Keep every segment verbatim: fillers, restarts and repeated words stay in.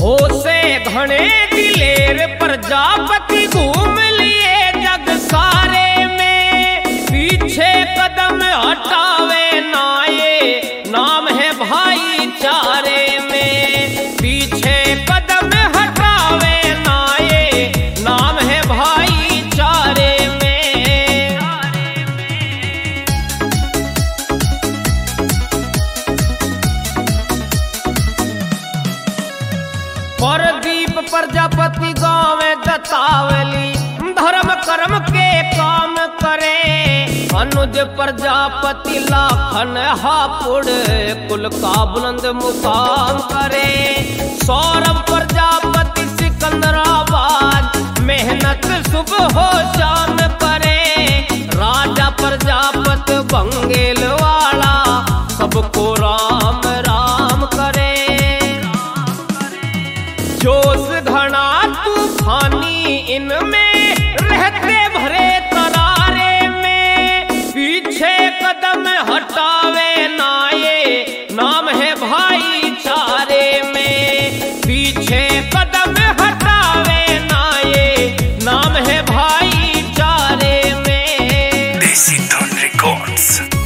हो से घने दिलेर प्रजापति घूम लिए जग सारे में, पीछे कदम हटावे ना ये नाम है भाईचारे में, पीछे कदम हटावे ना ये नाम है भाईचारे में। परदीप प्रजापति गाँव दत्तावली धर्म कर्म के काम करे, अनुज प्रजापति लाखन हापुड़ कुल का बुलंद मुकाम करे, सौरभ प्रजापति सिकंदराबाद मेहनत सुबह हो शाम करे, राजा प्रजापति बंगेल वाला सबको राम राम करे। जोश घना तूफानी इनमें रहते भरे तरारे में, पीछे कदम हटावे ना ये नाम है भाईचारे में, पीछे कदम हटावे ना ये नाम है भाईचारे में। देसी धुन रिकॉर्ड्स।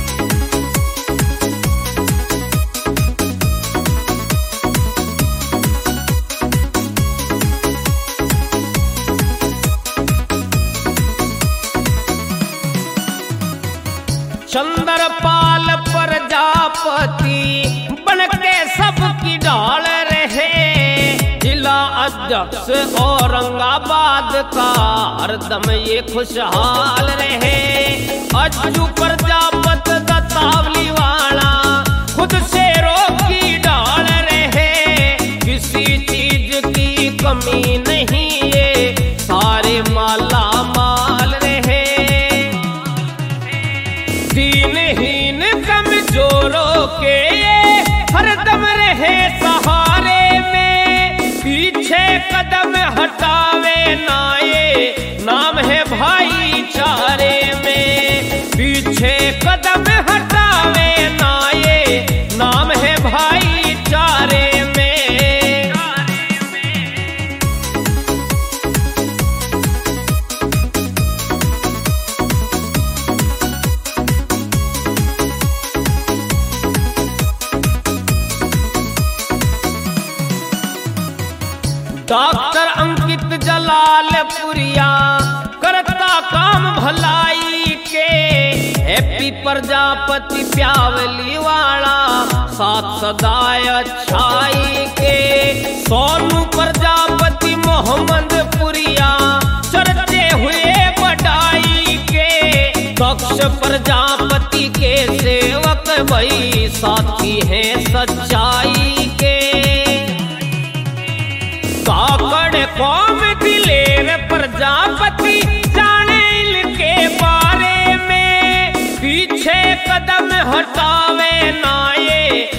चंद्रपाल प्रजापति बनके सबकी डाल रहे, जिला अध्यक्ष औरंगाबाद का हरदम ये खुशहाल रहे, अज्जू प्रजापति दत्तावली वाला खुद शेरों की डाल रहे, किसी चीज की कमी नहीं ये सारे माला माल रहे, दीनहीन कमजोरों के ये हरदम रहे सहारे में, पीछे कदम हटावे ना ये नाम है भाईचारे में, पीछे कदम हटावे ना ये नाम है भाईचारे में। डॉक्टर अंकित जलालपुरिया करता काम भलाई के, हैप्पी प्रजापति प्यावली वाला साथ सदाय अच्छाई के, सोनू प्रजापति मोहम्मदपुरिया चर्चे हुए बढ़ाई के, दक्ष प्रजापति के सेवक भाई साथी हैं सच्चाई के, काकड़ कौम दिलेर प्रजापति जाने इनके बारे में, पीछे कदम हटावे ना ये